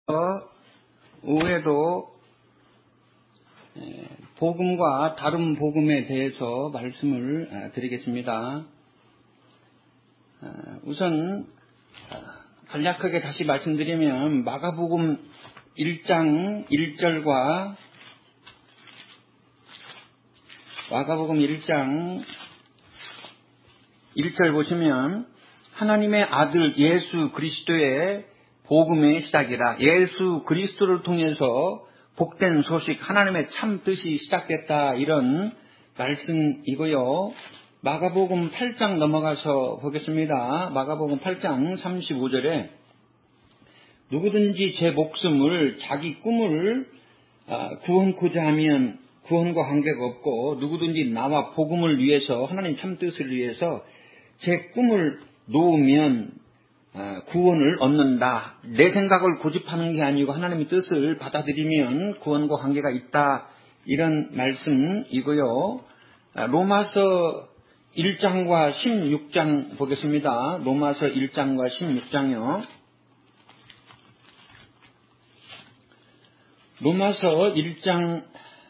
오후에도 복음과 다른 복음에 대해서 말씀을 드리겠습니다. 우선 간략하게 다시 말씀드리면 마가복음 1장 1절과 마가복음 1장 1절 보시면 하나님의 아들 예수 그리스도의 복음의 시작이라. 예수 그리스도를 통해서 복된 소식, 하나님의 참 뜻이 시작됐다, 이런 말씀이고요. 마가복음 8장 넘어가서 보겠습니다. 마가복음 8장 35절에 누구든지 제 목숨을, 자기 꿈을 구원코자 하면 구원과 관계가 없고, 누구든지 나와 복음을 위해서, 하나님 참 뜻을 위해서 제 꿈을 놓으면 구원을 얻는다. 내 생각을 고집하는 게 아니고 하나님의 뜻을 받아들이면 구원과 관계가 있다, 이런 말씀이고요. 로마서 1장과 16장 보겠습니다. 로마서 1장과 16장이요. 로마서 1장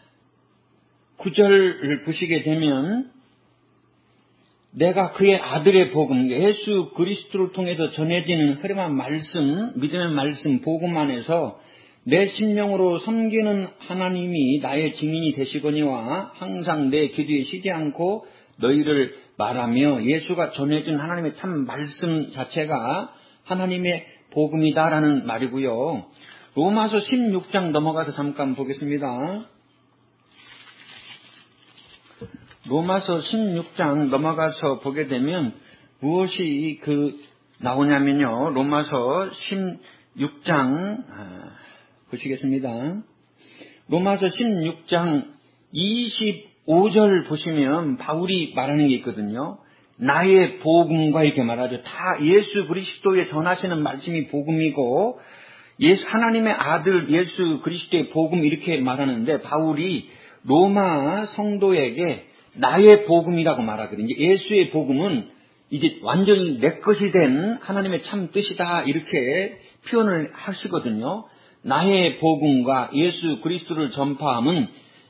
9절을 보시게 되면 내가 그의 아들의 복음, 예수 그리스도를 통해서 전해지는 흐름한 말씀, 믿음의 말씀, 복음 안에서 내 심령으로 섬기는 하나님이 나의 증인이 되시거니와 항상 내 기도에 쉬지 않고 너희를 말하며, 예수가 전해준 하나님의 참 말씀 자체가 하나님의 복음이다라는 말이고요. 로마서 16장 넘어가서 잠깐 보겠습니다. 로마서 16장 넘어가서 보게 되면 무엇이 나오냐면요. 로마서 16장 보시겠습니다. 로마서 16장 25절 보시면 바울이 말하는 게 있거든요. 나의 복음과 이렇게 말하죠. 다 예수 그리스도에 전하시는 말씀이 복음이고, 하나님의 아들 예수 그리스도의 복음, 이렇게 말하는데 바울이 로마 성도에게 나의 복음이라고 말하거든요. 예수의 복음은 이제 완전히 내 것이 된 하나님의 참 뜻이다, 이렇게 표현을 하시거든요. 나의 복음과 예수 그리스도를 전파함은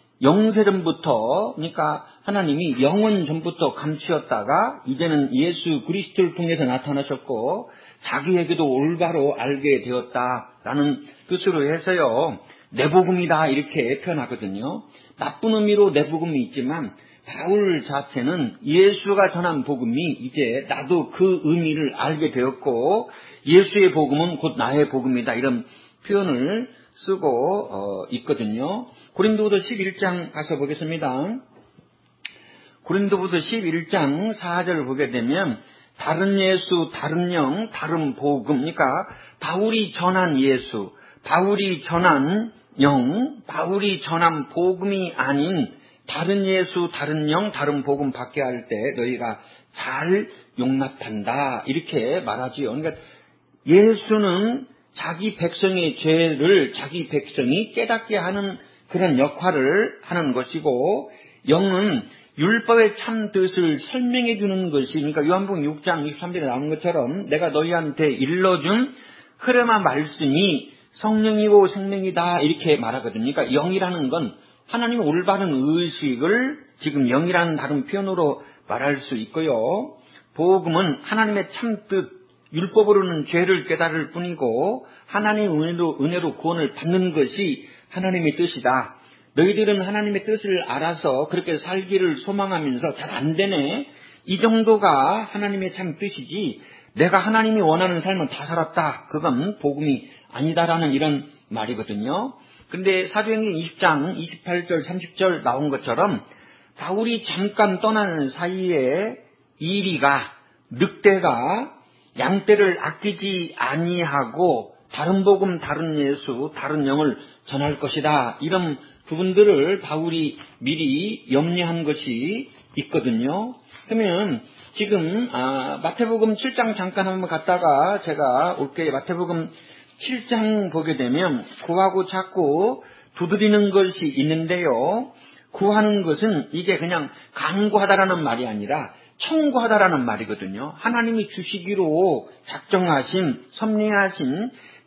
영세전부터, 그러니까 하나님이 영원 전부터 감추었다가 이제는 예수 그리스도를 통해서 나타나셨고 자기에게도 올바로 알게 되었다라는 뜻으로 해서요, 내 복음이다, 이렇게 표현하거든요. 나쁜 의미로 내 복음이 있지만 바울 자체는 예수가 전한 복음이 이제 나도 그 의미를 알게 되었고 예수의 복음은 곧 나의 복음이다, 이런 표현을 쓰고 있거든요. 고린도후서 11장 가서 보겠습니다. 고린도후서 11장 4절을 보게 되면 다른 예수, 다른 영, 다른 복음, 그러니까 바울이 전한 예수, 바울이 전한 영, 바울이 전한 복음이 아닌 다른 예수, 다른 영, 다른 복음 받게 할 때 너희가 잘 용납한다, 이렇게 말하지요. 그러니까 예수는 자기 백성의 죄를 자기 백성이 깨닫게 하는 그런 역할을 하는 것이고, 영은 율법의 참 뜻을 설명해 주는 것이, 그러니까 요한복음 6장 23절에 나오는 것처럼 내가 너희한테 일러준 흐름한 말씀이 성령이고 생명이다, 이렇게 말하거든요. 그러니까 영이라는 건 하나님의 올바른 의식을 지금 영이라는 다른 표현으로 말할 수 있고요. 복음은 하나님의 참뜻, 율법으로는 죄를 깨달을 뿐이고 하나님의 은혜로 구원을 받는 것이 하나님의 뜻이다. 너희들은 하나님의 뜻을 알아서 그렇게 살기를 소망하면서 잘 안 되네, 이 정도가 하나님의 참 뜻이지 내가 하나님이 원하는 삶을 다 살았다, 그건 복음이 아니다라는 이런 말이거든요. 그런데 사도행전 20장 28절 30절 나온 것처럼 바울이 잠깐 떠나는 사이에 이리가, 늑대가 양떼를 아끼지 아니하고 다른 복음, 다른 예수, 다른 영을 전할 것이다, 이런 부분들을 바울이 미리 염려한 것이 있거든요. 그러면 지금 마태복음 7장 잠깐 한번 갔다가 제가 올게요. 마태복음 7장 보게 되면 구하고 찾고 두드리는 것이 있는데요. 구하는 것은 이게 그냥 간구하다라는 말이 아니라 청구하다라는 말이거든요. 하나님이 주시기로 작정하신, 섭리하신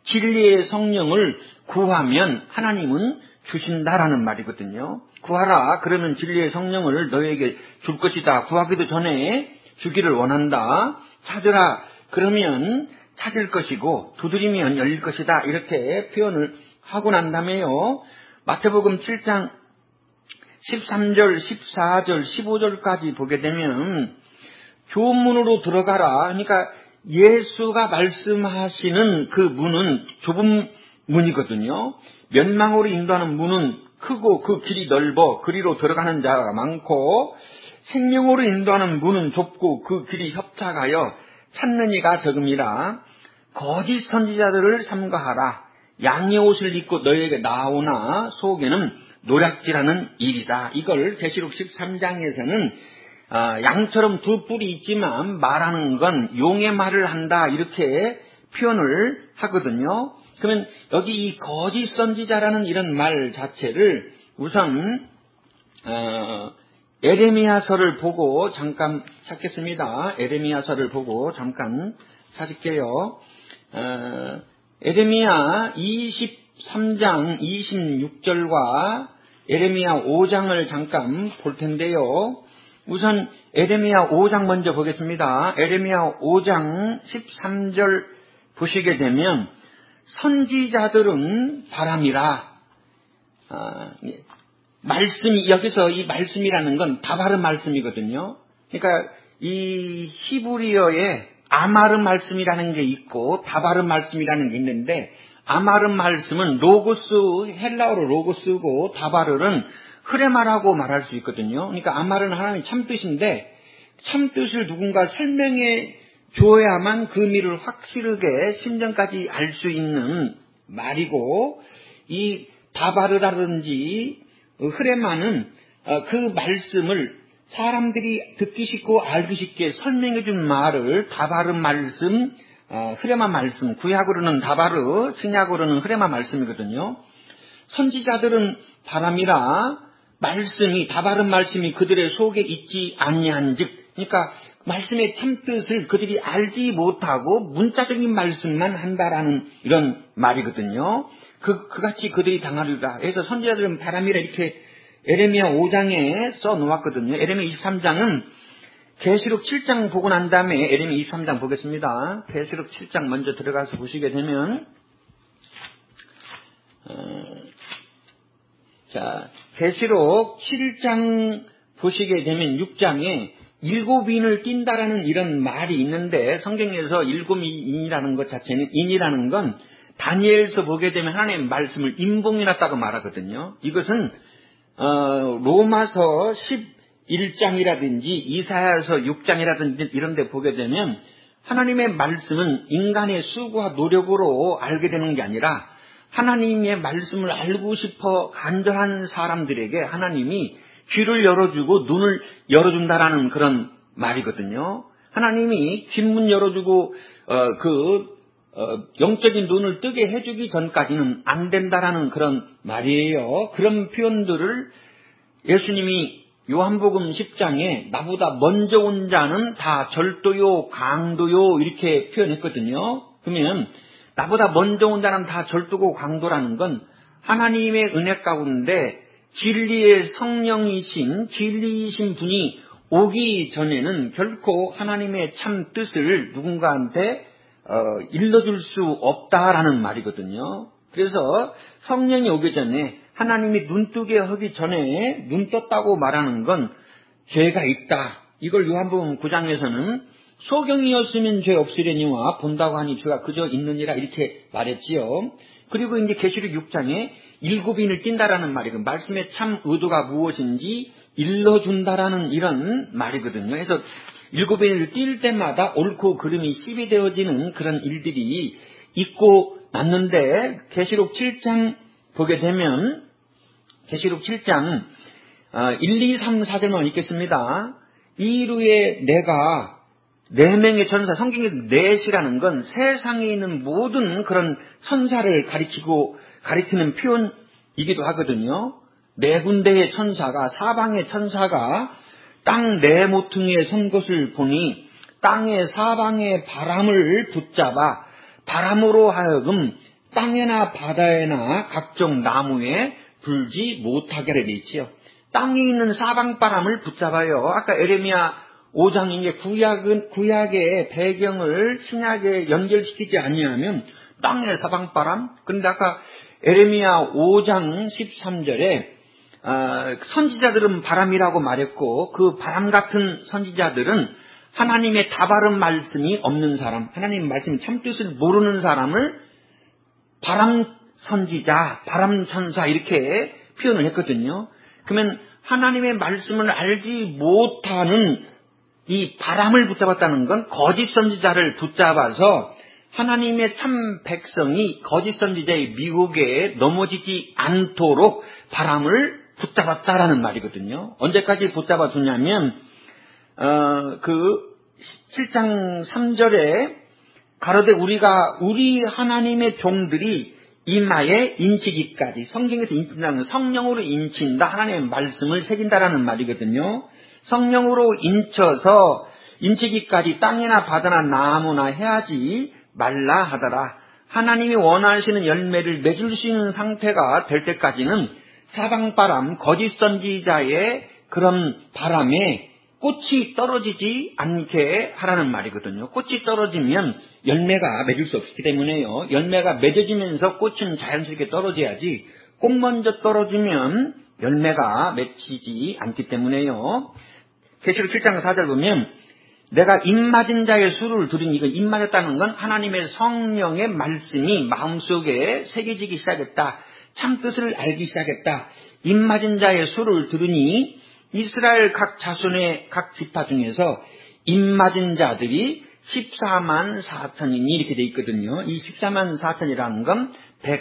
진리의 성령을 구하면 하나님은 주신다라는 말이거든요. 구하라, 그러면 진리의 성령을 너에게 줄 것이다. 구하기도 전에 주기를 원한다. 찾으라, 그러면 찾을 것이고 두드리면 열릴 것이다. 이렇게 표현을 하고 난 다음에요, 마태복음 7장 13절, 14절, 15절까지 보게 되면 좋은 문으로 들어가라. 그러니까 예수가 말씀하시는 그 문은 좁은 문이거든요. 멸망으로 인도하는 문은 크고 그 길이 넓어 그리로 들어가는 자가 많고, 생명으로 인도하는 문은 좁고 그 길이 협착하여 찾는 이가 적음이라. 거짓 선지자들을 삼가하라. 양의 옷을 입고 너희에게 나오나 속에는 노략질하는 일이다. 이걸 계시록 13장에서는 양처럼 두 뿔이 있지만 말하는 건 용의 말을 한다, 이렇게 표현을 하거든요. 그러면 여기 이 거짓 선지자라는 이런 말 자체를 우선 에레미야서를 보고 잠깐 찾겠습니다. 에레미야서를 보고 잠깐 찾을게요. 에레미야 23장 26절과 에레미야 5장을 잠깐 볼 텐데요. 우선 에레미야 5장 먼저 보겠습니다. 에레미야 5장 13절 보시게 되면 선지자들은 바람이라. 말씀이, 여기서 이 말씀이라는 건 다바르 말씀이거든요. 그러니까 이 히브리어에 아마르 말씀이라는 게 있고 다바르 말씀이라는 게 있는데, 아마르 말씀은 로고스, 헬라어로 로고스고 다바르는 흐레마라고 말할 수 있거든요. 그러니까 아마르는 하나님의 참뜻인데, 참뜻을 누군가 설명해 줘야만 그 의미를 확실하게 심정까지 알 수 있는 말이고, 이 다바르라든지 흐레마는 그 말씀을 사람들이 듣기 쉽고 알기 쉽게 설명해 준 말을 다바르 말씀, 흐레마 말씀, 구약으로는 다바르, 신약으로는 흐레마 말씀이거든요. 선지자들은 바람이라. 말씀이, 다바른 말씀이 그들의 속에 있지 아니한즉, 그러니까 말씀의 참뜻을 그들이 알지 못하고 문자적인 말씀만 한다라는 이런 말이거든요. 그같이 그들이 당하리라. 그래서 선지자들은 바람이라 이렇게 에레미야 5장에 써 놓았거든요. 에레미야 23장은 계시록 7장 보고 난 다음에 에레미야 23장 보겠습니다. 계시록 7장 먼저 들어가서 보시게 되면, 자, 계시록 7장 보시게 되면 6장에 일곱 인을 띈다라는 이런 말이 있는데, 성경에서 일곱 인이라는 것 자체는, 인이라는 건 다니엘서 보게 되면 하나님의 말씀을 인봉해놨다고 말하거든요. 이것은 로마서 11장이라든지 이사야서 6장이라든지 이런 데 보게 되면 하나님의 말씀은 인간의 수고와 노력으로 알게 되는 게 아니라 하나님의 말씀을 알고 싶어 간절한 사람들에게 하나님이 귀를 열어주고 눈을 열어준다라는 그런 말이거든요. 하나님이 뒷문 열어주고 영적인 눈을 뜨게 해주기 전까지는 안 된다라는 그런 말이에요. 그런 표현들을 예수님이 요한복음 10장에 나보다 먼저 온 자는 다 절도요, 강도요 이렇게 표현했거든요. 그러면 나보다 먼저 온 자는 다 절도고 강도라는 건 하나님의 은혜 가운데 진리의 성령이신, 진리이신 분이 오기 전에는 결코 하나님의 참 뜻을 누군가한테 일러줄 수 없다라는 말이거든요. 그래서 성령이 오기 전에, 하나님이 눈뜨게 하기 전에 눈 떴다고 말하는 건 죄가 있다. 이걸 요한복음 9장에서는 소경이었으면 죄 없으려니와 본다고 하니 죄가 그저 있느니라 이렇게 말했지요. 그리고 이제 계시록 6장에 일곱인을 띈다라는 말이, 그 말씀의 참 의도가 무엇인지 일러준다라는 이런 말이거든요. 그래서 일곱인을 띌 때마다 옳고 그름이 씹이 되어지는 그런 일들이 있고 났는데, 계시록 7장 보게 되면 계시록 7장 1, 2, 3, 4절만 읽겠습니다. 이루에 내가 4명의 천사, 성경에서 넷이라는 건 세상에 있는 모든 그런 천사를 가리키는 표현이기도 하거든요. 4군데의 천사가, 사방의 천사가 땅 4모퉁이에 선 것을 보니 땅의 사방의 바람을 붙잡아 바람으로 하여금 땅에나 바다에나 각종 나무에 불지 못하게 되어 있지요. 땅에 있는 사방바람을 붙잡아요. 아까 에레미야 5장인 구약의 배경을 신약에 연결시키지 아니하면 땅의 사방바람. 그런데 아까 에레미야 5장 13절에 선지자들은 바람이라고 말했고, 그 바람 같은 선지자들은 하나님의 다바른 말씀이 없는 사람, 하나님 말씀 참뜻을 모르는 사람을 바람 선지자, 바람 천사 이렇게 표현을 했거든요. 그러면 하나님의 말씀을 알지 못하는 이 바람을 붙잡았다는 건 거짓 선지자를 붙잡아서 하나님의 참 백성이 거짓 선지자의 미혹에 넘어지지 않도록 바람을 붙잡았다라는 말이거든요. 언제까지 붙잡아 두냐면 그 7장 3절에 가로되 우리 하나님의 종들이 이마에 인치기까지, 성경에서 인친다는 성령으로 인친다, 하나님의 말씀을 새긴다라는 말이거든요. 성령으로 인쳐서 인치기까지 땅이나 바다나 나무나 해하지 말라 하더라. 하나님이 원하시는 열매를 맺을 수 있는 상태가 될 때까지는 사방바람, 거짓 선지자의 그런 바람에 꽃이 떨어지지 않게 하라는 말이거든요. 꽃이 떨어지면 열매가 맺을 수 없기 때문에요. 열매가 맺어지면서 꽃은 자연스럽게 떨어져야지, 꽃 먼저 떨어지면 열매가 맺히지 않기 때문에요. 계시록 7장 4절 보면 내가 입맞은 자의 수를 두리니, 이건 입맞았다는 건 하나님의 성령의 말씀이 마음속에 새겨지기 시작했다. 참뜻을 알기 시작했다. 입맞은 자의 수를 들으니 이스라엘 각 자손의 각 지파 중에서 입맞은 자들이 14만 4천이니 이렇게 돼 있거든요. 이 14만 4천이라는 건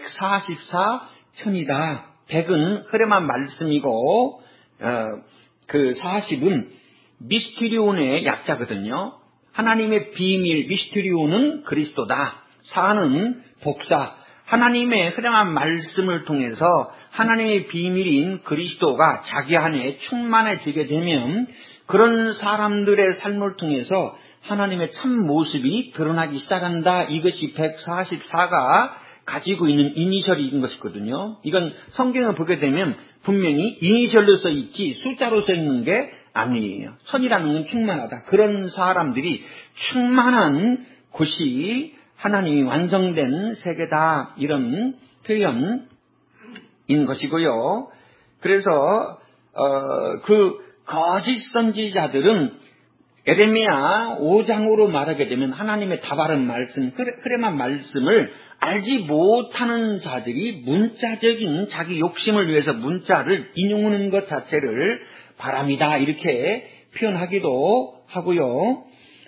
144천이다. 100은 흐름한 말씀이고 그 40은 미스티리온의 약자거든요. 하나님의 비밀 미스티리온은 그리스도다. 4는 복사. 하나님의 흐름한 말씀을 통해서 하나님의 비밀인 그리스도가 자기 안에 충만해지게 되면 그런 사람들의 삶을 통해서 하나님의 참 모습이 드러나기 시작한다. 이것이 144가 가지고 있는 이니셜인 것이거든요. 이건 성경을 보게 되면 분명히 이니셜로 써 있지 숫자로 써 있는 게 아니에요. 선이라는 건 충만하다. 그런 사람들이 충만한 곳이 하나님이 완성된 세계다. 이런 표현인 것이고요. 그래서 그 거짓 선지자들은 에레미야 5장으로 말하게 되면 하나님의 다바른 말씀, 흐름한 말씀을 알지 못하는 자들이 문자적인 자기 욕심을 위해서 문자를 인용하는 것 자체를 바람이다 이렇게 표현하기도 하고요.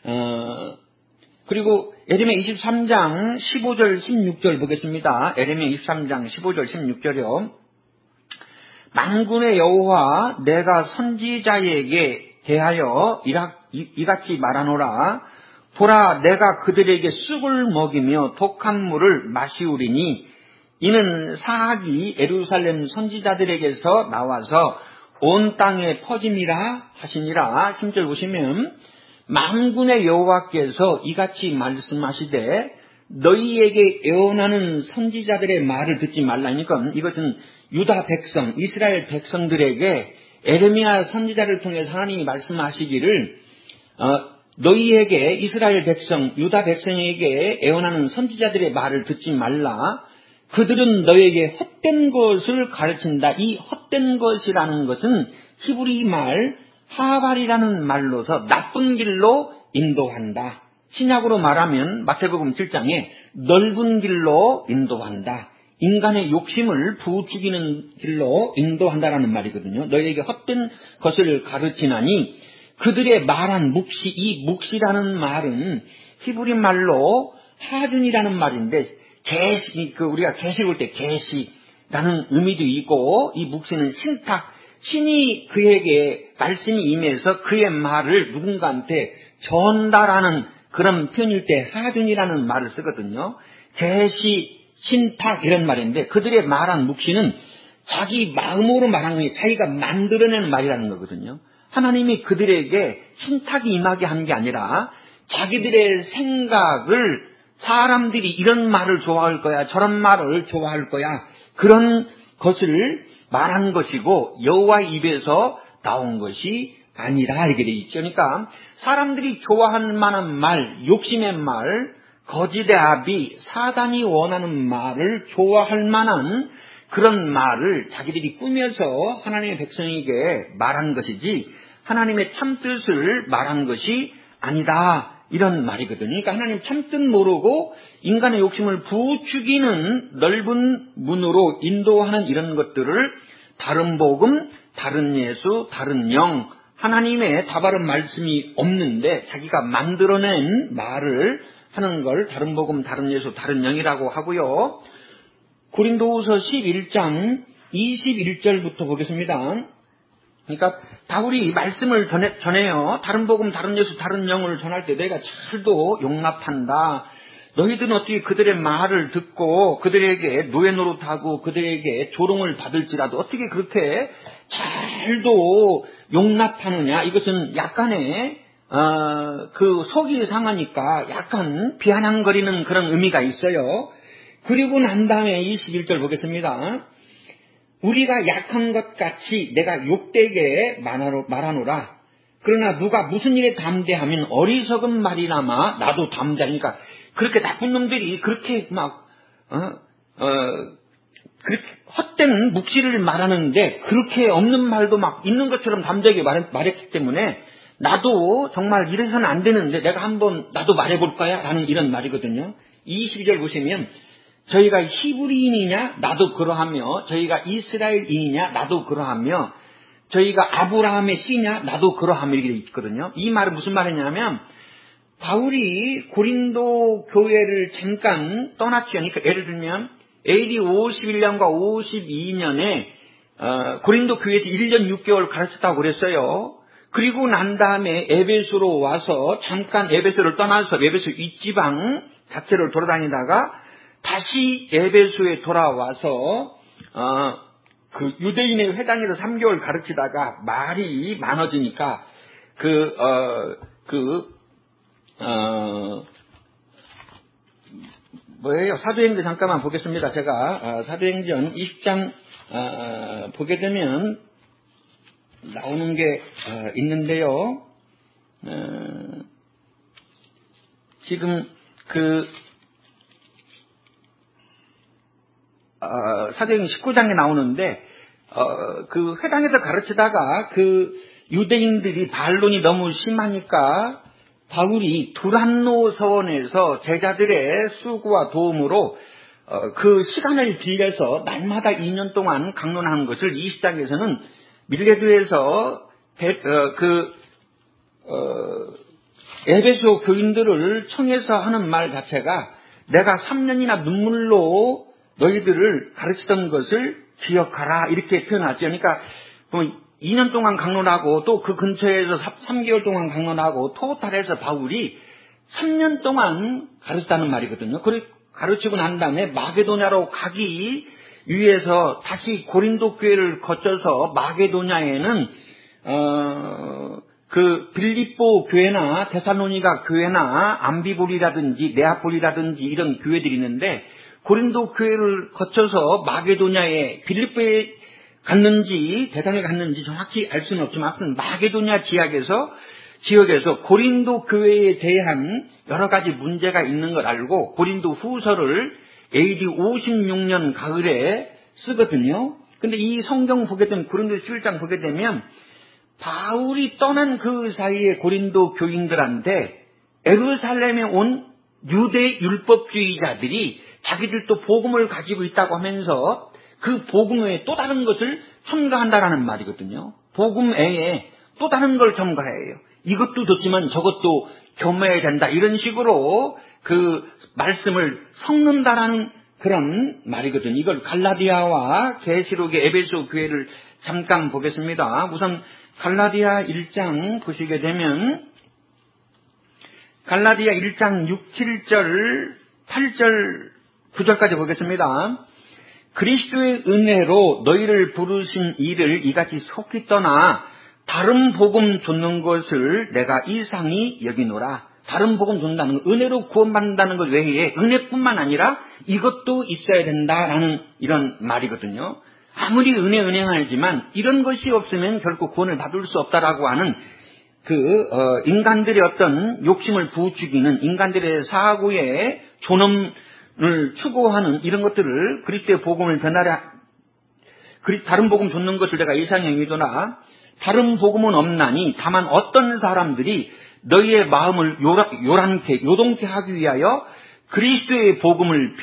그리고 에레미야 23장 15절 16절 보겠습니다. 에레미야 23장 15절 16절이요. 만군의 여호와 내가 선지자에게 대하여 이같이 말하노라. 보라 내가 그들에게 쑥을 먹이며 독한 물을 마시우리니 이는 사악이 예루살렘 선지자들에게서 나와서 온 땅에 퍼짐이라 하시니라. 10절 보시면 만군의 여호와께서 이같이 말씀하시되 너희에게 예언하는 선지자들의 말을 듣지 말라니까 이것은 유다 백성, 이스라엘 백성들에게 에레미야 선지자를 통해서 하나님이 말씀하시기를 너희에게 이스라엘 백성, 유다 백성에게 예언하는 선지자들의 말을 듣지 말라. 그들은 너에게 헛된 것을 가르친다. 이 헛된 것이라는 것은 히브리 말 하발이라는 말로서 나쁜 길로 인도한다. 신약으로 말하면 마태복음 7장에 넓은 길로 인도한다. 인간의 욕심을 부추기는 길로 인도한다라는 말이거든요. 너희에게 헛된 것을 가르치나니 그들의 말한 묵시, 이 묵시라는 말은 히브리 말로 하준이라는 말인데 계시, 우리가 계시 볼 때 계시라는 의미도 있고 이 묵시는 신탁, 신이 그에게 말씀이 임해서 그의 말을 누군가한테 전달하는 그런 표현일 때 하준이라는 말을 쓰거든요. 계시, 신탁 이런 말인데 그들의 말한 묵시는 자기 마음으로 말하는 게 자기가 만들어내는 말이라는 거거든요. 하나님이 그들에게 신탁이 임하게 하는 게 아니라 자기들의 생각을 사람들이 이런 말을 좋아할 거야, 저런 말을 좋아할 거야, 그런 것을 말한 것이고 여호와 입에서 나온 것이 아니라 이렇게 돼 있죠. 그러니까 사람들이 좋아할 만한 말, 욕심의 말, 거짓의 아비, 사단이 원하는 말을 좋아할 만한 그런 말을 자기들이 꾸며서 하나님의 백성에게 말한 것이지 하나님의 참뜻을 말한 것이 아니다, 이런 말이거든요. 그러니까 하나님 참뜻 모르고 인간의 욕심을 부추기는 넓은 문으로 인도하는 이런 것들을 다른 복음, 다른 예수, 다른 영, 하나님의 다바른 말씀이 없는데 자기가 만들어낸 말을 하는 걸 다른 복음, 다른 예수, 다른 영이라고 하고요. 고린도후서 11장 21절부터 보겠습니다. 그러니까 바울이 말씀을 전해요. 다른 복음, 다른 예수, 다른 영을 전할 때 내가 잘도 용납한다. 너희들은 어떻게 그들의 말을 듣고 그들에게 노예 노릇하고 그들에게 조롱을 받을지라도 어떻게 그렇게 잘도 용납하느냐. 이것은 약간의 그 속이 상하니까 약간 비아냥거리는 그런 의미가 있어요. 그리고 난 다음에 21절 보겠습니다. 우리가 약한 것 같이 내가 욕되게 말하노라. 그러나 누가 무슨 일에 담대하면 어리석은 말이나마 나도 담대하니까 그렇게 나쁜 놈들이 그렇게 막 그렇게 헛된 묵시를 말하는데 그렇게 없는 말도 막 있는 것처럼 담대하게 말했기 때문에 나도 정말 이래서는 안 되는데 내가 한번 나도 말해볼까요? 라는 이런 말이거든요. 22절 보시면 저희가 히브리인이냐 나도 그러하며 저희가 이스라엘인이냐 나도 그러하며 저희가 아브라함의 씨냐 나도 그러하며 이렇게 있거든요. 이 말은 무슨 말이냐면 바울이 고린도 교회를 잠깐 떠났죠. 그러니까 예를 들면 AD 51년과 52년에 고린도 교회에서 1년 6개월 가르쳤다고 그랬어요. 그리고 난 다음에 에베소로 와서 잠깐 에베소를 떠나서 에베소 윗지방 자체를 돌아다니다가 다시 에베소에 돌아와서 그 유대인의 회당에서 3개월 가르치다가 말이 많아지니까 뭐예요? 사도행전 잠깐만 보겠습니다. 제가 사도행전 20장 보게 되면 나오는 게 있는데요. 지금 사도행전 19장에 나오는데 그 회당에서 가르치다가 그 유대인들이 반론이 너무 심하니까 바울이 두란노 서원에서 제자들의 수고와 도움으로 그 시간을 빌려서 날마다 2년 동안 강론하는 것을 20장에서는 밀레드에서 에베소 교인들을 청해서 하는 말 자체가 내가 3년이나 눈물로 너희들을 가르치던 것을 기억하라 이렇게 표현하죠. 그러니까 2년 동안 강론하고 또 그 근처에서 3개월 동안 강론하고 토탈해서 바울이 3년 동안 가르쳤다는 말이거든요. 가르치고 난 다음에 마게도냐로 가기 위해서 다시 고린도 교회를 거쳐서 마게도냐에는 그 빌립보 교회나 데살로니가 교회나 암비볼이라든지 네아폴이라든지 이런 교회들이 있는데 고린도 교회를 거쳐서 마게도냐에 빌립보에 갔는지 대단에 갔는지 정확히 알 수는 없지만 하여튼 마게도냐 지역에서 고린도 교회에 대한 여러 가지 문제가 있는 걸 알고 고린도 후서를 AD 56년 가을에 쓰거든요. 근데 이 성경 보게 되면 고린도 11장 보게 되면 바울이 떠난 그 사이에 고린도 교인들한테 예루살렘에 온 유대 율법주의자들이 자기들도 복음을 가지고 있다고 하면서 그 복음 외에 또 다른 것을 첨가한다라는 말이거든요. 복음 외에 또 다른 걸 첨가해요. 이것도 좋지만 저것도 겸해야 된다. 이런 식으로 그 말씀을 섞는다라는 그런 말이거든요. 이걸 갈라디아와 계시록의 에베소 교회를 잠깐 보겠습니다. 우선 갈라디아 1장 보시게 되면 갈라디아 1장 6, 7절, 8절, 9절까지 보겠습니다. 그리스도의 은혜로 너희를 부르신 이를 이같이 속히 떠나 다른 복음 좇는 것을 내가 이상히 여기노라. 다른 복음 전한다는 것, 은혜로 구원받는다는 것 외에 은혜뿐만 아니라 이것도 있어야 된다라는 이런 말이거든요. 아무리 은혜하지만 이런 것이 없으면 결코 구원을 받을 수 없다라고 하는 인간들의 어떤 욕심을 부추기는 인간들의 사고의 존엄을 추구하는 이런 것들을 그리스도의 복음을 다른 복음 줬는 것을 내가 이상행위도나 다른 복음은 없나니 다만 어떤 사람들이 너희의 마음을 요동케 하기 위하여 그리스도의 복음을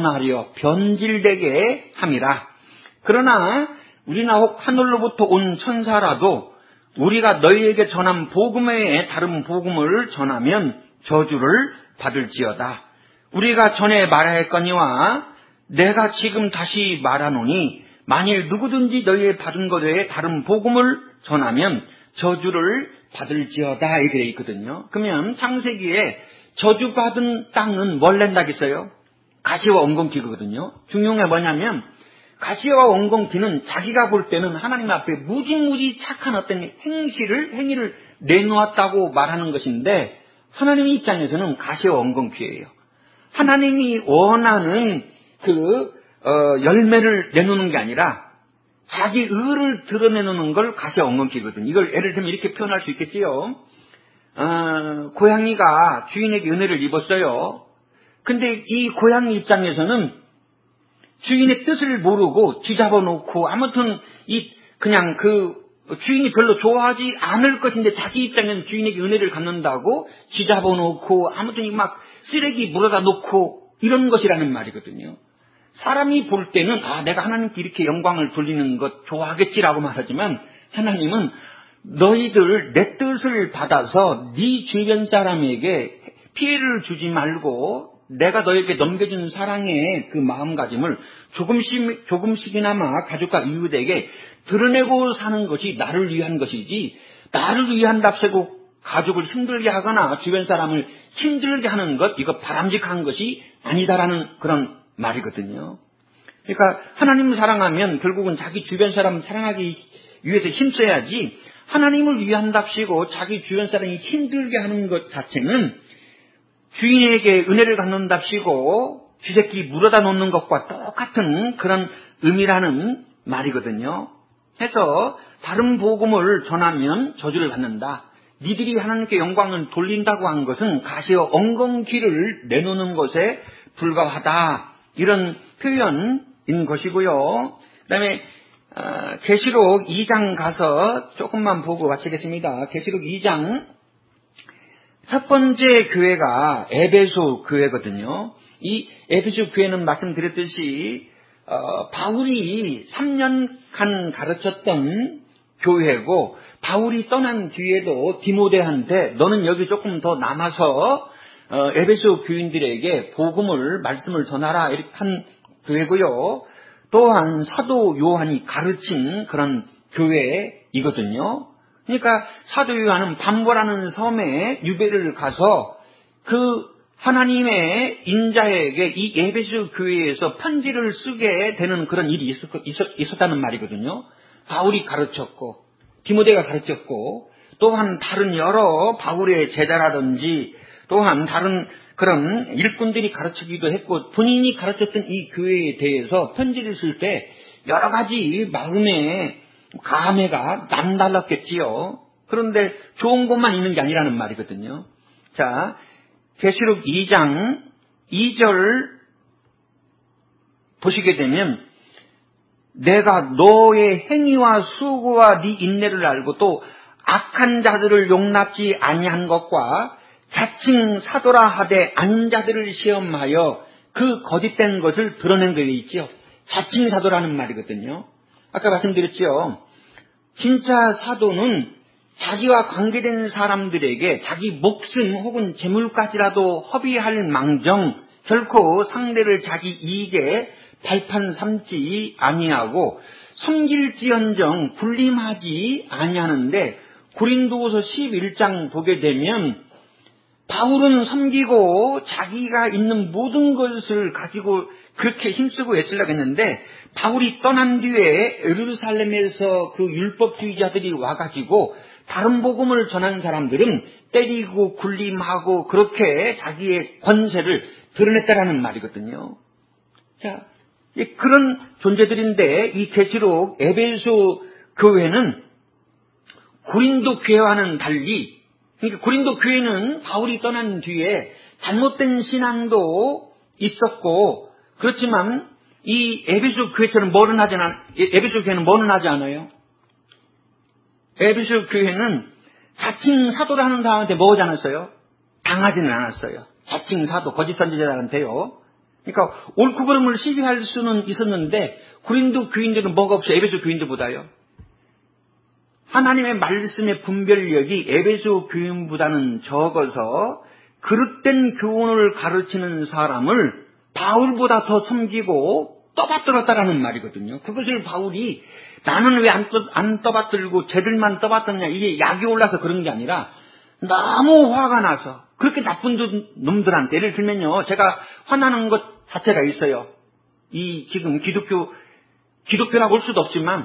변질되게 함이라. 그러나 우리나 혹 하늘로부터 온 천사라도 우리가 너희에게 전한 복음 외에 다른 복음을 전하면 저주를 받을지어다. 우리가 전에 말하였거니와 내가 지금 다시 말하노니 만일 누구든지 너희의 받은 것 외에 다른 복음을 전하면 저주를 받을지어다 이렇게 되어 있거든요. 그러면 창세기에 저주받은 땅은 뭘 낸다겠어요? 가시와 엉겅퀴거든요. 중요한 게 뭐냐면 가시와 엉겅퀴는 자기가 볼 때는 하나님 앞에 무지무지 착한 어떤 행위를 내놓았다고 말하는 것인데 하나님 입장에서는 가시와 엉겅퀴예요. 하나님이 원하는 열매를 내놓는 게 아니라 자기 의를 드러내놓는 걸 가시와 엉겅퀴거든요. 이걸 예를 들면 이렇게 표현할 수 있겠지요. 고양이가 주인에게 은혜를 입었어요. 근데 이 고양이 입장에서는 주인의 뜻을 모르고 쥐잡아 놓고 아무튼 그냥 주인이 별로 좋아하지 않을 것인데 자기 입장에는 주인에게 은혜를 갚는다고 쥐잡아 놓고 아무튼 막 쓰레기 물어다 놓고 이런 것이라는 말이거든요. 사람이 볼 때는 내가 하나님께 이렇게 영광을 돌리는 것 좋아하겠지라고 말하지만 하나님은 너희들 내 뜻을 받아서 네 주변 사람에게 피해를 주지 말고 내가 너에게 넘겨준 사랑의 그 마음가짐을 조금씩이나마 가족과 이웃에게 드러내고 사는 것이 나를 위한 것이지 나를 위한답시고 가족을 힘들게 하거나 주변 사람을 힘들게 하는 것 이거 바람직한 것이 아니다라는 그런 말이거든요. 그러니까 하나님을 사랑하면 결국은 자기 주변 사람 사랑하기 위해서 힘써야지 하나님을 위한답시고 자기 주변 사람이 힘들게 하는 것 자체는 주인에게 은혜를 갚는답시고 쥐새끼 물어다 놓는 것과 똑같은 그런 의미라는 말이거든요. 해서 다른 복음을 전하면 저주를 받는다. 니들이 하나님께 영광을 돌린다고 한 것은 가시와 엉겅퀴를 내놓는 것에 불과하다. 이런 표현인 것이고요. 그다음에 계시록 2장 가서 조금만 보고 마치겠습니다. 계시록 2장 첫 번째 교회가 에베소 교회거든요. 이 에베소 교회는 말씀드렸듯이 바울이 3년간 가르쳤던 교회고 바울이 떠난 뒤에도 디모데한테 너는 여기 조금 더 남아서 에베소 교인들에게 말씀을 전하라 이렇게 한 교회고요. 또한 사도 요한이 가르친 그런 교회이거든요. 그러니까 사도 요한은 밤보라는 섬에 유배를 가서 하나님의 인자에게 이 에베소 교회에서 편지를 쓰게 되는 그런 일이 있었다는 말이거든요. 바울이 가르쳤고 디모데가 가르쳤고 또한 다른 여러 바울의 제자라든지 또한 다른 그런 일꾼들이 가르치기도 했고 본인이 가르쳤던 이 교회에 대해서 편지를 쓸 때 여러 가지 마음의 감회가 남달랐겠지요. 그런데 좋은 것만 있는 게 아니라는 말이거든요. 자, 계시록 2장 2절 보시게 되면 내가 너의 행위와 수고와 네 인내를 알고 또 악한 자들을 용납지 아니한 것과 자칭 사도라 하되 아닌 자들을 시험하여 그 거짓된 것을 드러낸 것이 있지요. 자칭 사도라는 말이거든요. 아까 말씀드렸죠. 진짜 사도는 자기와 관계된 사람들에게 자기 목숨 혹은 재물까지라도 허비할 망정 결코 상대를 자기 이익에 발판 삼지 아니하고 섬길지언정 군림하지 아니하는데 고린도후서 11장 보게 되면 바울은 섬기고 자기가 있는 모든 것을 가지고 그렇게 힘쓰고 애쓰려고 했는데 바울이 떠난 뒤에 예루살렘에서 그 율법주의자들이 와가지고 다른 복음을 전한 사람들은 때리고 굴림하고 그렇게 자기의 권세를 드러냈다라는 말이거든요. 자, 그런 존재들인데 이 계시록 에베소 교회는 고린도 교회와는 달리, 그러니까 고린도 교회는 바울이 떠난 뒤에 잘못된 신앙도 있었고, 그렇지만 이 에베소 교회처럼 에베소 교회는 뭐는 하지 않아요? 에베소 교회는 자칭 사도를 하는 사람한테 뭐 하지 않았어요? 당하지는 않았어요. 자칭 사도, 거짓 선지자한테요. 그러니까 옳고 그름을 시비할 수는 있었는데 고린도 교인들은 뭐가 없어요? 에베소 교인들보다요. 하나님의 말씀의 분별력이 에베소 교인보다는 적어서 그릇된 교훈을 가르치는 사람을 바울보다 더 섬기고 떠받들었다라는 말이거든요. 그것을 바울이 나는 왜 안 떠받들고 쟤들만 떠받들냐, 이게 약이 올라서 그런 게 아니라 너무 화가 나서 그렇게 나쁜 놈들한테, 예를 들면요, 제가 화나는 것 자체가 있어요. 이 지금 기독교라고 할 수도 없지만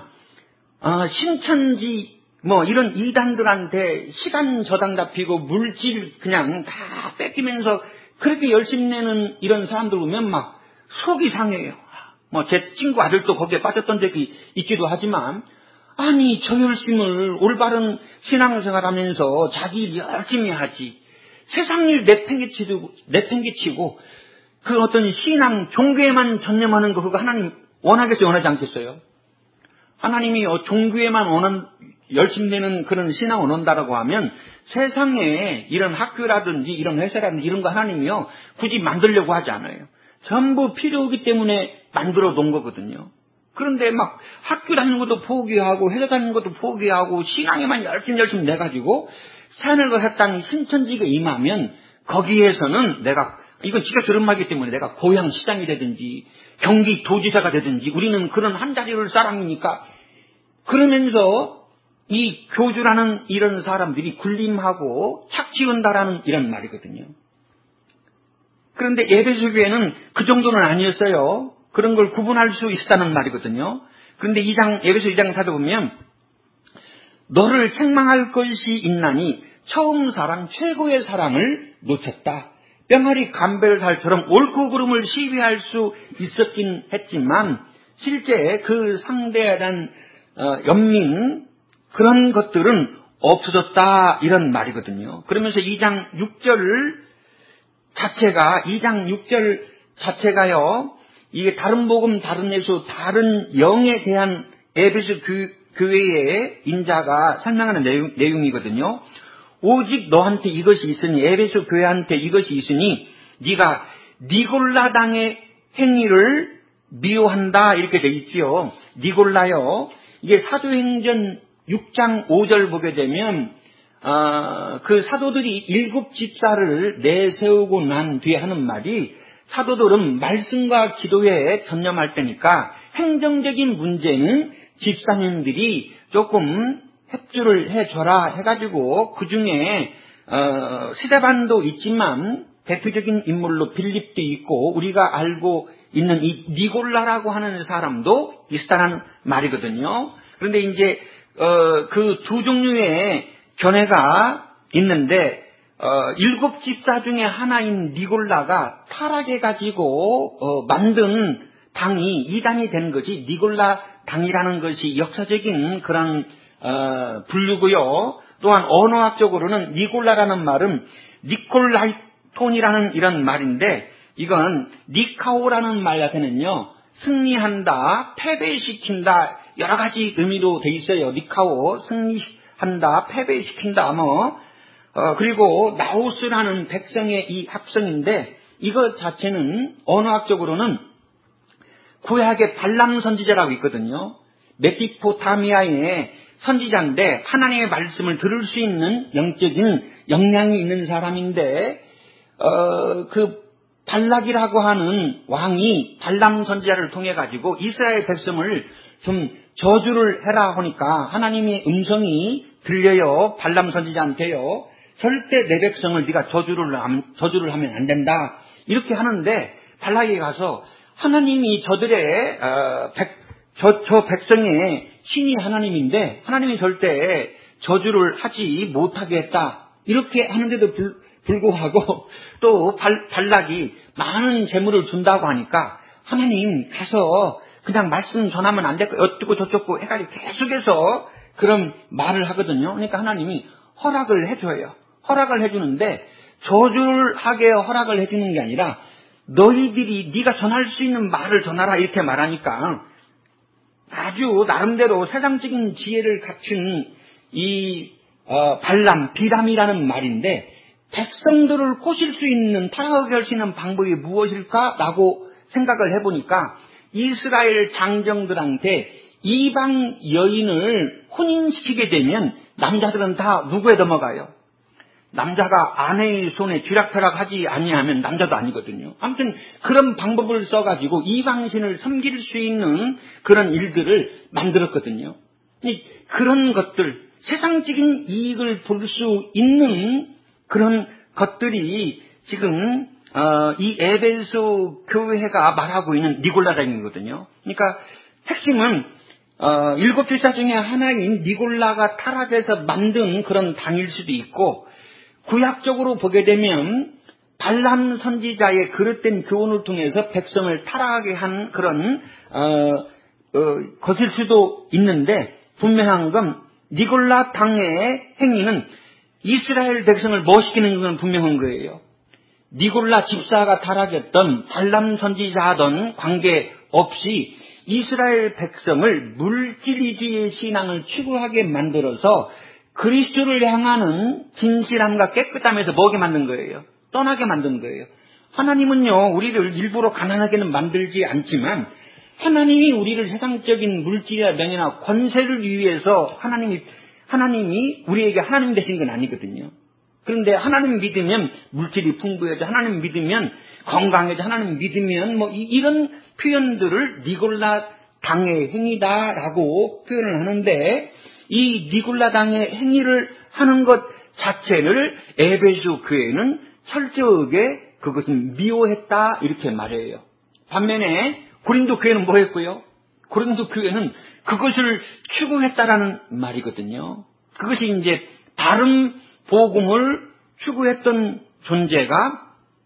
신천지 이런 이단들한테 시간 저당 잡히고 물질 그냥 다 뺏기면서 그렇게 열심히 내는 이런 사람들 보면 막 속이 상해요. 제 친구 아들도 거기에 빠졌던 적이 있기도 하지만, 아니 저 열심을 올바른 신앙생활하면서 자기 일 열심히 하지, 세상 일 내팽개치고 그 어떤 신앙 종교에만 전념하는 거, 그거 하나님 원하겠어요, 원하지 않겠어요? 하나님이 종교에만 열심히 내는 그런 신앙을 원한다라고 하면 세상에 이런 학교라든지 이런 회사라든지 이런 거 하나님이요 굳이 만들려고 하지 않아요. 전부 필요하기 때문에 만들어 놓은 거거든요. 그런데 막 학교 다니는 것도 포기하고 회사 다니는 것도 포기하고 신앙에만 열심히 내가지고 산을 했다는 신천지가 임하면 거기에서는 이건 진짜 그런 말이기 때문에 내가 고향시장이 되든지 경기도지사가 되든지 우리는 그런 한 자리를 사람이니까, 그러면서 이 교주라는 이런 사람들이 굴림하고 착취한다라는 이런 말이거든요. 그런데 에베소 교회는 그 정도는 아니었어요. 그런 걸 구분할 수 있었다는 말이거든요. 그런데 에베소 2장 살펴보면 너를 책망할 것이 있나니 처음 사랑 최고의 사랑을 놓쳤다. 뿅아리 감별살처럼 옳고 그름을 시비할 수 있었긴 했지만 실제 그 상대한 연민 그런 것들은 없어졌다, 이런 말이거든요. 그러면서 2장 6절 자체가요, 이게 다른 복음, 다른 예수, 다른 영에 대한 에베소 교회의 인자가 설명하는 내용이거든요. 오직 너한테 이것이 있으니, 에베소 교회한테 이것이 있으니 네가 니골라당의 행위를 미워한다, 이렇게 돼 있지요. 니골라요, 이게 사도행전 6장 5절 보게 되면 그 사도들이 7 집사를 내세우고 난 뒤에 하는 말이, 사도들은 말씀과 기도에 전념할 때니까 행정적인 문제는 집사님들이 조금 협조를 해줘라 해가지고, 그 중에 스데반도 있지만 대표적인 인물로 빌립도 있고 우리가 알고 있는 이 니골라라고 하는 사람도 있다는 말이거든요. 그런데 이제 그 두 종류의 견해가 있는데 7 집사 중에 하나인 니골라가 타락해가지고 만든 당이 이단이 된 것이 니골라 당이라는 것이 역사적인 그런 분류고요. 또한 언어학적으로는 니골라라는 말은 니콜라이톤이라는 이런 말인데, 이건 니카오라는 말 자체는요 승리한다, 패배시킨다, 여러 가지 의미로 돼 있어요. 니카오, 승리한다, 패배시킨다, 그리고 나우스라는 백성의 이 합성인데, 이것 자체는 언어학적으로는 구약의 발람 선지자라고 있거든요. 메소포타미아의 선지자인데 하나님의 말씀을 들을 수 있는 영적인 역량이 있는 사람인데, 그 발락이라고 하는 왕이 발람 선지자를 통해 가지고 이스라엘 백성을 좀 저주를 해라 하니까 하나님의 음성이 들려요. 발람 선지자한테요. 절대 내 백성을 네가 저주를 하면 안 된다, 이렇게 하는데, 발락이 가서 하나님이 저들의 저 백성의 신이 하나님인데 하나님이 절대 저주를 하지 못하게 했다, 이렇게 하는데도 불구하고 또 발락이 많은 재물을 준다고 하니까 하나님 가서 그냥 말씀 전하면 안 될까? 어쩌고 저쩌고 해가지고 계속해서 그런 말을 하거든요. 그러니까 하나님이 허락을 해줘요. 허락을 해주는데 저줄하게 허락을 해주는 게 아니라 너희들이 네가 전할 수 있는 말을 전하라 이렇게 말하니까 아주 나름대로 세상적인 지혜를 갖춘 이 비람이라는 말인데 백성들을 꼬실 수 있는 타락하게 할 수 있는 방법이 무엇일까라고 생각을 해보니까 이스라엘 장정들한테 이방 여인을 혼인시키게 되면 남자들은 다 누구에 넘어가요? 남자가 아내의 손에 쥐락펴락하지 아니하면 남자도 아니거든요. 아무튼 그런 방법을 써가지고 이방신을 섬길 수 있는 그런 일들을 만들었거든요. 그런 것들, 세상적인 이익을 볼 수 있는 그런 것들이 지금 이 에베소 교회가 말하고 있는 니골라당이거든요. 그러니까 핵심은 7필사 중에 하나인 니골라가 타락해서 만든 그런 당일 수도 있고 구약적으로 보게 되면 발람 선지자의 그릇된 교훈을 통해서 백성을 타락하게 한 그런 것일 수도 있는데 분명한 건 니골라 당의 행위는 이스라엘 백성을 멋시키는 건 분명한 거예요. 니골라 집사가 타락했던 발람 선지자하던 관계없이 이스라엘 백성을 물질주의의 신앙을 추구하게 만들어서 그리스도를 향하는 진실함과 깨끗함에서 뭐게 만든 거예요? 떠나게 만든 거예요. 하나님은요, 우리를 일부러 가난하게는 만들지 않지만 하나님이 우리를 세상적인 물질이나 명예나 권세를 위해서 하나님이 우리에게 하나님 되신 건 아니거든요. 그런데 하나님 믿으면 물질이 풍부해져, 하나님 믿으면 건강해져, 하나님 믿으면 이런 표현들을 니골라 당의 행위다라고 표현을 하는데 이 니골라 당의 행위를 하는 것 자체를 에베소 교회는 철저하게 그것은 미워했다 이렇게 말해요. 반면에 고린도 교회는 뭐 했고요? 고린도 교회는 그것을 추구했다라는 말이거든요. 그것이 이제 다른 복음을 추구했던 존재가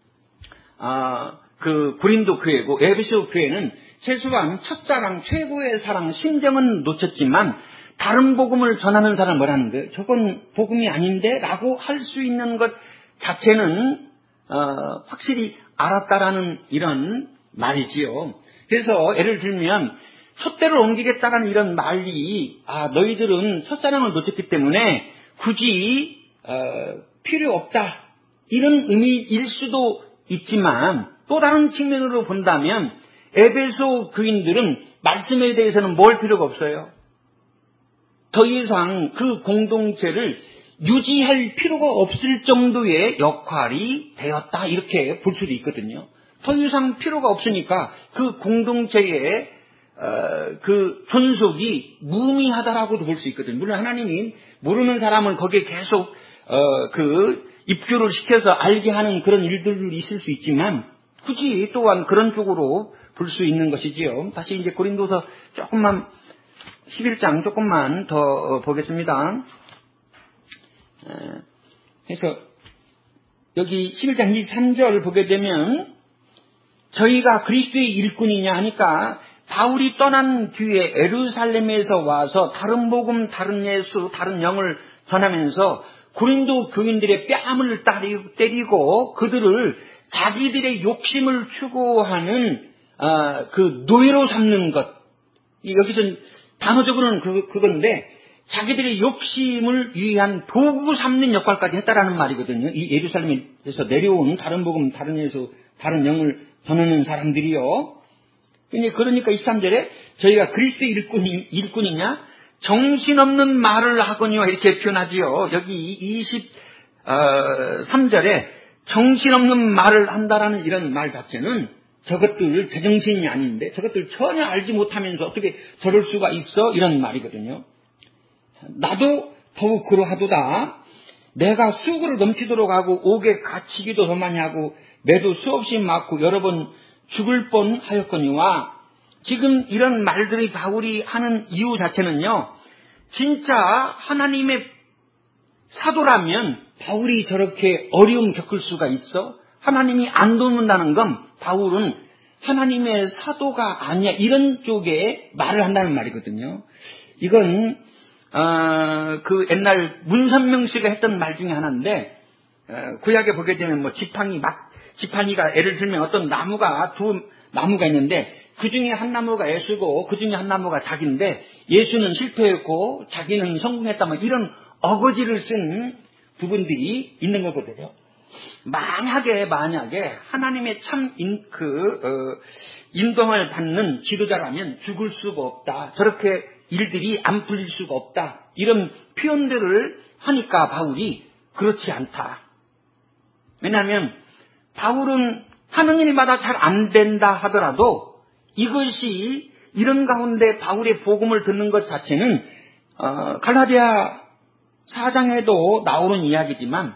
그 고린도 교회고 에베소 교회는 최소한 첫사랑, 최고의 사랑, 심정은 놓쳤지만 다른 복음을 전하는 사람은 뭐라는 거예요? 저건 복음이 아닌데? 라고 할 수 있는 것 자체는 확실히 알았다라는 이런 말이지요. 그래서 예를 들면 촛대를 옮기겠다라는 이런 말이 너희들은 첫사랑을 놓쳤기 때문에 굳이 필요 없다 이런 의미일 수도 있지만 또 다른 측면으로 본다면 에베소 교인들은 말씀에 대해서는 뭘 필요가 없어요. 더 이상 그 공동체를 유지할 필요가 없을 정도의 역할이 되었다 이렇게 볼 수도 있거든요. 더 이상 필요가 없으니까 그 공동체의 그 존속이 무의미하다라고도 볼 수 있거든요. 물론 하나님이 모르는 사람을 거기에 계속 입교를 시켜서 알게 하는 그런 일들이 있을 수 있지만 굳이 또한 그런 쪽으로 볼 수 있는 것이지요. 다시 이제 고린도서 11장 조금만 더 보겠습니다. 그래서 여기 11장 23절 보게 되면 저희가 그리스도의 일꾼이냐 하니까 바울이 떠난 뒤에 예루살렘에서 와서 다른 복음, 다른 예수, 다른 영을 전하면서 고린도 교인들의 뺨을 때리고 그들을 자기들의 욕심을 추구하는 그 노예로 삼는 것. 여기서 단어적으로는 그건데 자기들의 욕심을 위한 도구 삼는 역할까지 했다라는 말이거든요. 이 예루살렘에서 내려온 다른 복음, 다른 예수, 다른 영을 전하는 사람들이요. 그러니까 23절에 저희가 그리스도의 일꾼이냐? 정신없는 말을 하거니와 이렇게 표현하지요. 여기 23절에 정신없는 말을 한다라는 이런 말 자체는 저것들 제정신이 아닌데 저것들 전혀 알지 못하면서 어떻게 저럴 수가 있어? 이런 말이거든요. 나도 더욱 그러하도다. 내가 수고를 넘치도록 하고 옥에 갇히기도 더 많이 하고 매도 수없이 맞고 여러 번 죽을 뻔하였거니와 지금 이런 말들이 바울이 하는 이유 자체는요. 진짜 하나님의 사도라면 바울이 저렇게 어려움 겪을 수가 있어? 하나님이 안 돕는다는 건 바울은 하나님의 사도가 아니야, 이런 쪽에 말을 한다는 말이거든요. 이건 그 옛날 문선명 씨가 했던 말 중에 하나인데, 구약에 보게 되면 뭐 지팡이가 예를 들면 어떤 나무가 두 나무가 있는데 그 중에 한 나무가 예수고 그 중에 한 나무가 자기인데 예수는 실패했고 자기는 성공했다, 뭐 이런 어거지를 쓴 부분들이 있는 거거든요. 만약에 하나님의 참 인도함을 받는 지도자라면 죽을 수가 없다, 저렇게 일들이 안 풀릴 수가 없다, 이런 표현들을 하니까 바울이 그렇지 않다. 왜냐하면 바울은 하는 일마다 잘 안 된다 하더라도 이것이 이런 가운데 바울의 복음을 듣는 것 자체는 갈라디아 4장에도 나오는 이야기지만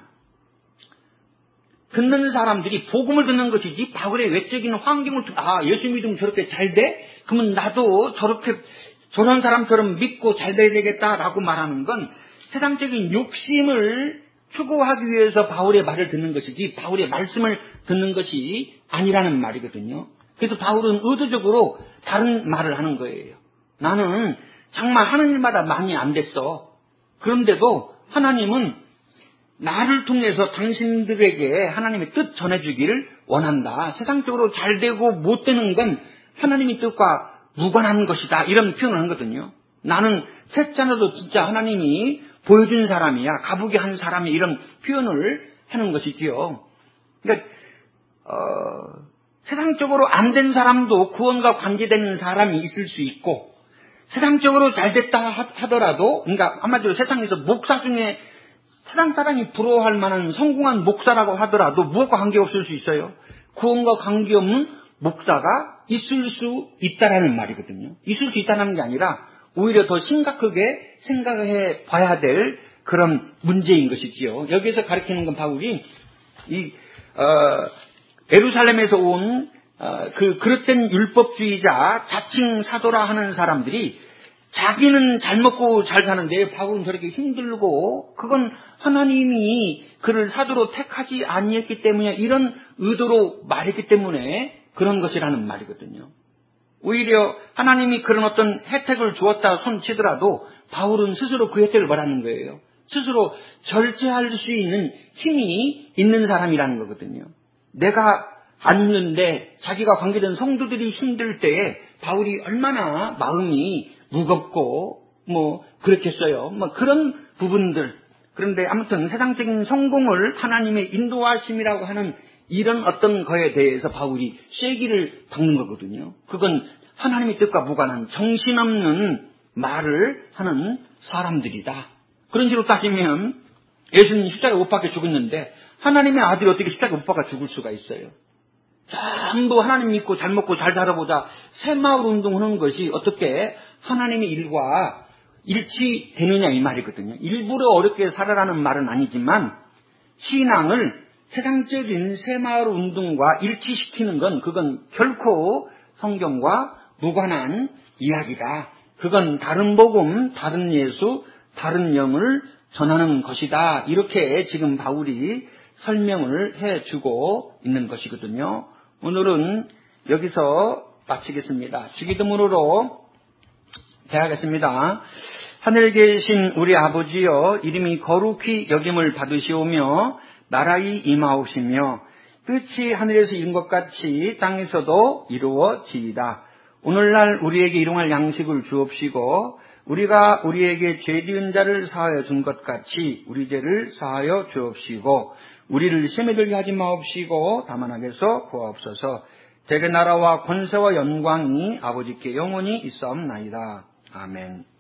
듣는 사람들이 복음을 듣는 것이지 바울의 외적인 환경을 예수 믿으면 저렇게 잘 돼? 그러면 나도 저런 사람처럼 믿고 잘 돼야 되겠다라고 말하는 건 세상적인 욕심을 추구하기 위해서 바울의 말을 듣는 것이지 바울의 말씀을 듣는 것이 아니라는 말이거든요. 그래서 바울은 의도적으로 다른 말을 하는 거예요. 나는 정말 하는 일마다 많이 안 됐어. 그런데도 하나님은 나를 통해서 당신들에게 하나님의 뜻 전해주기를 원한다. 세상적으로 잘 되고 못 되는 건 하나님의 뜻과 무관한 것이다, 이런 표현을 하거든요. 나는 셋째나도 진짜 하나님이 보여준 사람이야, 가부게 한 사람이, 이런 표현을 하는 것이지요. 그러니까 세상적으로 안 된 사람도 구원과 관계되는 사람이 있을 수 있고, 세상적으로 잘 됐다 하더라도, 그러니까 한마디로 세상에서 목사 중에 세상 사람이 부러워할 만한 성공한 목사라고 하더라도 무엇과 관계없을 수 있어요. 구원과 관계없는 목사가 있을 수 있다라는 말이거든요. 있을 수 있다는 게 아니라 오히려 더 심각하게 생각해 봐야 될 그런 문제인 것이지요. 여기에서 가르치는 건 바울이 예루살렘에서 온 그릇된 율법주의자 자칭 사도라 하는 사람들이 자기는 잘 먹고 잘 사는데 바울은 저렇게 힘들고, 그건 하나님이 그를 사도로 택하지 아니했기 때문에, 이런 의도로 말했기 때문에 그런 것이라는 말이거든요. 오히려 하나님이 그런 어떤 혜택을 주었다 손치더라도 바울은 스스로 그 혜택을 말하는 거예요. 스스로 절제할 수 있는 힘이 있는 사람이라는 거거든요. 내가 앉는데 자기가 관계된 성도들이 힘들 때에 바울이 얼마나 마음이 무겁고 그렇겠어요. 그런 부분들. 그런데 아무튼 세상적인 성공을 하나님의 인도하심이라고 하는 이런 어떤 거에 대해서 바울이 쐐기를 박는 거거든요. 그건 하나님의 뜻과 무관한 정신없는 말을 하는 사람들이다. 그런 식으로 따지면 예수님 십자가에 못 박혀 죽었는데 하나님의 아들이 어떻게 십자가에 못 박아 죽을 수가 있어요? 전부 하나님 믿고 잘 먹고 잘 살아보자 새마을 운동하는 것이 어떻게 하나님의 일과 일치되느냐, 이 말이거든요. 일부러 어렵게 살아라는 말은 아니지만 신앙을 세상적인 새마을 운동과 일치시키는 건 그건 결코 성경과 무관한 이야기다. 그건 다른 복음, 다른 예수, 다른 영을 전하는 것이다. 이렇게 지금 바울이 설명을 해주고 있는 것이거든요. 오늘은 여기서 마치겠습니다. 주기도문으로 대하겠습니다. 하늘에 계신 우리 아버지여, 이름이 거룩히 여김을 받으시오며 나라의 임하옵시며 뜻이 하늘에서 이룬 것 같이 땅에서도 이루어지이다. 오늘날 우리에게 일용할 양식을 주옵시고 우리가 우리에게 죄 지은 자를 사하여 준 것 같이 우리 죄를 사하여 주옵시고 우리를 시험에 들게 하지 마옵시고 다만 악에서 구하옵소서. 대개 나라와 권세와 영광이 아버지께 영원히 있사옵나이다. 아멘.